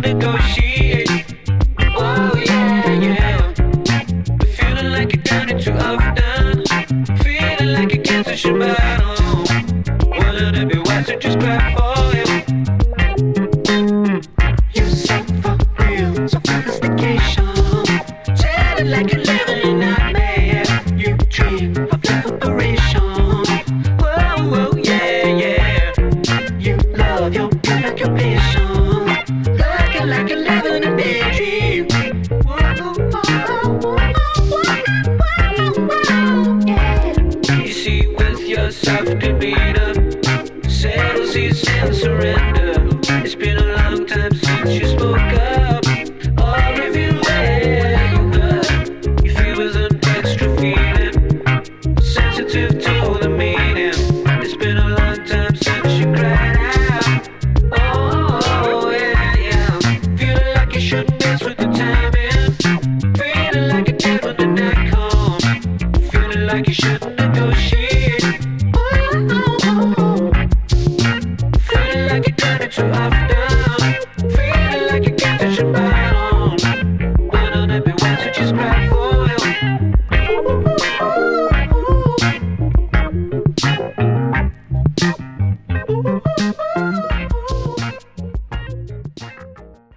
negotiate. Oh yeah, yeah. Feeling like you're down and too often. Feeling like you can't touch your bottom. Wanting to be wise, so just grab for you. You're so far.